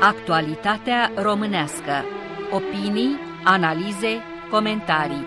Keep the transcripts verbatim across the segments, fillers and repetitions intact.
Actualitatea românească. Opinii, analize, comentarii.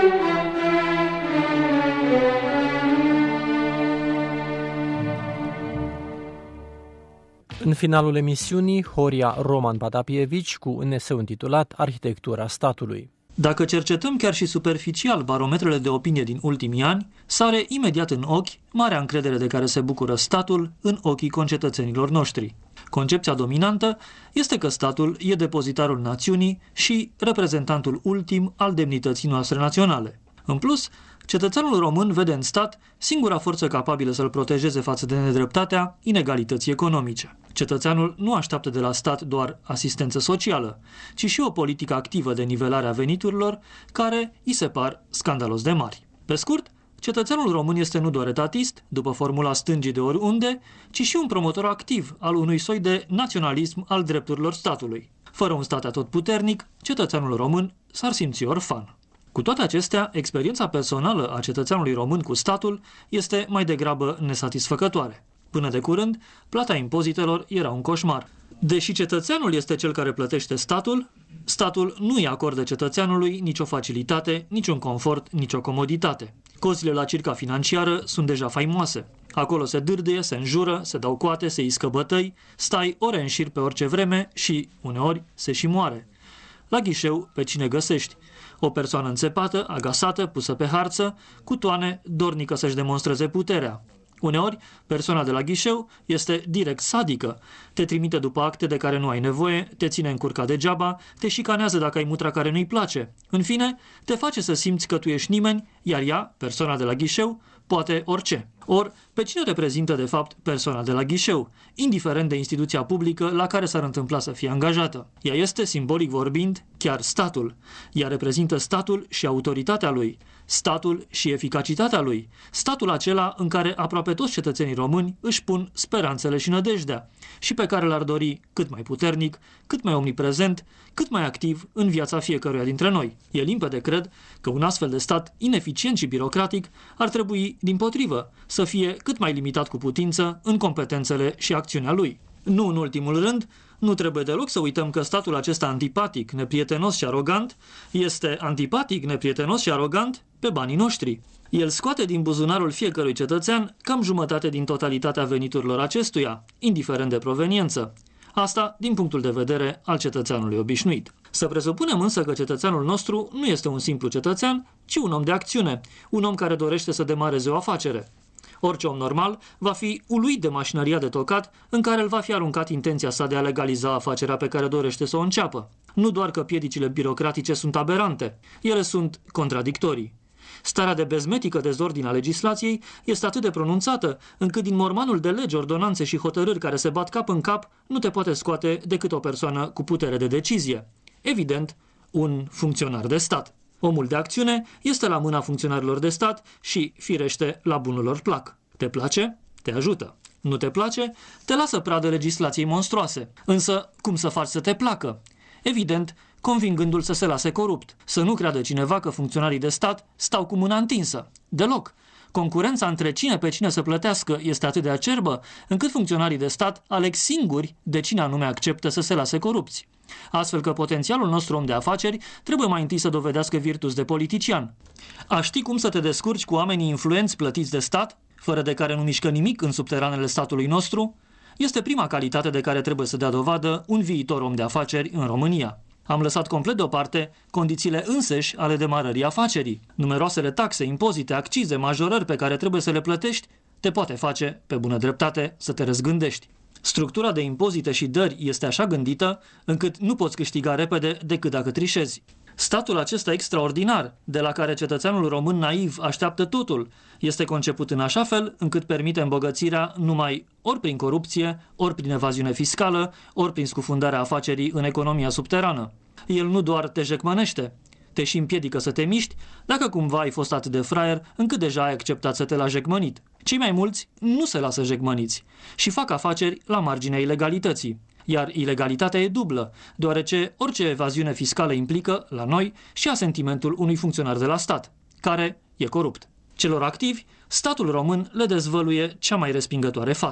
În finalul emisiunii, Horia Roman Patapievici cu un eseu intitulat Arhitectura statului. Dacă cercetăm chiar și superficial barometrele de opinie din ultimii ani, sare imediat în ochi marea încredere de care se bucură statul în ochii concetățenilor noștri. Concepția dominantă este că statul e depozitarul națiunii și reprezentantul ultim al demnității noastre naționale. În plus, cetățeanul român vede în stat singura forță capabilă să-l protejeze față de nedreptatea inegalității economice. Cetățeanul nu așteaptă de la stat doar asistență socială, ci și o politică activă de nivelare a veniturilor, care îi se par scandalos de mari. Pe scurt, cetățeanul român este nu doar etatist, după formula stângii de oriunde, ci și un promotor activ al unui soi de naționalism al drepturilor statului. Fără un stat atotputernic, cetățeanul român s-ar simți orfan. Cu toate acestea, experiența personală a cetățeanului român cu statul este mai degrabă nesatisfăcătoare. Până de curând, plata impozitelor era un coșmar. Deși cetățeanul este cel care plătește statul, statul nu îi acordă cetățeanului nicio facilitate, niciun confort, nicio comoditate. Cozile la circa financiară sunt deja faimoase. Acolo se dârdâie, se înjură, se dau coate, se iscă bătăi, stai ore în șir pe orice vreme și, uneori, se și moare. La ghișeu, pe cine găsești? O persoană înțepată, agasată, pusă pe harță, cu toane, dornică să-și demonstreze puterea. Uneori, persoana de la ghișeu este direct sadică, te trimite după acte de care nu ai nevoie, te ține încurcat degeaba, te șicanează dacă ai mutra care nu-i place. În fine, te face să simți că tu ești nimeni, iar ea, persoana de la ghișeu, poate orice. Or, pe cine reprezintă de fapt persoana de la ghișeu, indiferent de instituția publică la care s-ar întâmpla să fie angajată? Ea este, simbolic vorbind, chiar statul. Ea reprezintă statul și autoritatea lui, statul și eficacitatea lui, statul acela în care aproape toți cetățenii români își pun speranțele și nădejdea și pe care l-ar dori cât mai puternic, cât mai omniprezent, cât mai activ în viața fiecăruia dintre noi. E limpede, cred, că un astfel de stat ineficient și birocratic ar trebui, dimpotrivă, să fie cât mai limitat cu putință în competențele și acțiunea lui. Nu în ultimul rând, nu trebuie deloc să uităm că statul acesta antipatic, neprietenos și arogant este antipatic, neprietenos și arogant pe banii noștri. El scoate din buzunarul fiecărui cetățean cam jumătate din totalitatea veniturilor acestuia, indiferent de proveniență. Asta din punctul de vedere al cetățeanului obișnuit. Să presupunem însă că cetățeanul nostru nu este un simplu cetățean, ci un om de acțiune, un om care dorește să demareze o afacere. Orice om normal va fi uluit de mașinăria de tocat în care îl va fi aruncat intenția sa de a legaliza afacerea pe care dorește să o înceapă. Nu doar că piedicile birocratice sunt aberante, ele sunt contradictorii. Starea de bezmetică dezordine a legislației este atât de pronunțată, încât din mormanul de legi, ordonanțe și hotărâri care se bat cap în cap, nu te poate scoate decât o persoană cu putere de decizie. Evident, un funcționar de stat. Omul de acțiune este la mâna funcționarilor de stat și, firește, la bunul lor plac. Te place? Te ajută. Nu te place? Te lasă pradă legislației monstruoase. Însă, cum să faci să te placă? Evident, convingându-l să se lase corupt. Să nu creadă cineva că funcționarii de stat stau cu mâna întinsă. Deloc. Concurența între cine pe cine să plătească este atât de acerbă, încât funcționarii de stat aleg singuri de cine anume acceptă să se lase corupți. Astfel că potențialul nostru om de afaceri trebuie mai întâi să dovedească virtuți de politician. A ști cum să te descurci cu oamenii influenți plătiți de stat, fără de care nu mișcă nimic în subteranele statului nostru, este prima calitate de care trebuie să dea dovadă un viitor om de afaceri în România. Am lăsat complet deoparte condițiile înseși ale demarării afacerii. Numeroasele taxe, impozite, accize, majorări pe care trebuie să le plătești, te poate face, pe bună dreptate, să te răzgândești. Structura de impozite și dări este așa gândită, încât nu poți câștiga repede decât dacă trișezi. Statul acesta extraordinar, de la care cetățeanul român naiv așteaptă totul, este conceput în așa fel încât permite îmbogățirea numai ori prin corupție, ori prin evaziune fiscală, ori prin scufundarea afacerii în economia subterană. El nu doar te jecmănește, te și împiedică să te miști, dacă cumva ai fost atât de fraier încât deja ai acceptat să te lași jecmănit. Cei mai mulți nu se lasă jecmăniți și fac afaceri la marginea ilegalității. Iar ilegalitatea e dublă, deoarece orice evaziune fiscală implică, la noi, și asentimentul unui funcționar de la stat, care e corupt. Celor activi, statul român le dezvăluie cea mai respingătoare față.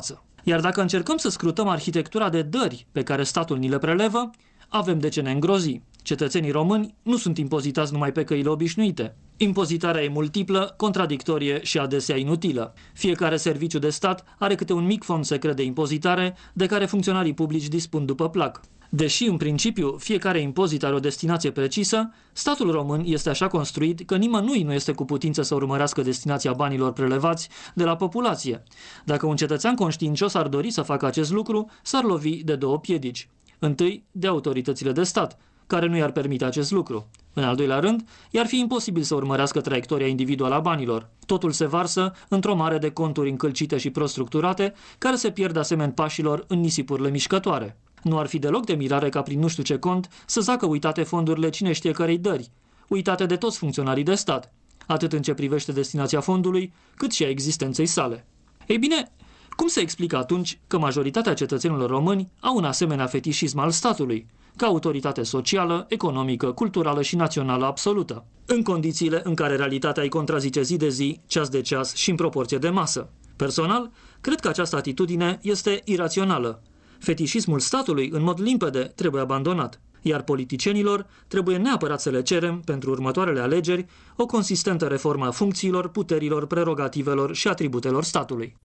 Iar dacă încercăm să scrutăm arhitectura de dări pe care statul ni le prelevă, avem de ce ne îngrozi. Cetățenii români nu sunt impozitați numai pe căile obișnuite. Impozitarea e multiplă, contradictorie și adesea inutilă. Fiecare serviciu de stat are câte un mic fond secret de impozitare de care funcționarii publici dispun după plac. Deși, în principiu, fiecare impozit are o destinație precisă, statul român este așa construit că nimănui nu este cu putință să urmărească destinația banilor prelevați de la populație. Dacă un cetățean conștiincios ar dori să facă acest lucru, s-ar lovi de două piedici. Întâi, de autoritățile de stat, care nu i-ar permite acest lucru. În al doilea rând, i-ar fi imposibil să urmărească traiectoria individuală a banilor. Totul se varsă într-o mare de conturi încălcite și prost structurate, care se pierd asemeni pașilor în nisipurile mișcătoare. Nu ar fi deloc de mirare ca prin nu știu ce cont să zacă uitate fondurile cine știe cărei dări, uitate de toți funcționarii de stat, atât în ce privește destinația fondului, cât și a existenței sale. Ei bine, cum se explică atunci că majoritatea cetățenilor români au un asemenea fetișism al statului, ca autoritate socială, economică, culturală și națională absolută, în condițiile în care realitatea îi contrazice zi de zi, ceas de ceas și în proporție de masă? Personal, cred că această atitudine este irațională. Fetișismul statului, în mod limpede, trebuie abandonat, iar politicienilor trebuie neapărat să le cerem, pentru următoarele alegeri, o consistentă reformă a funcțiilor, puterilor, prerogativelor și atributelor statului.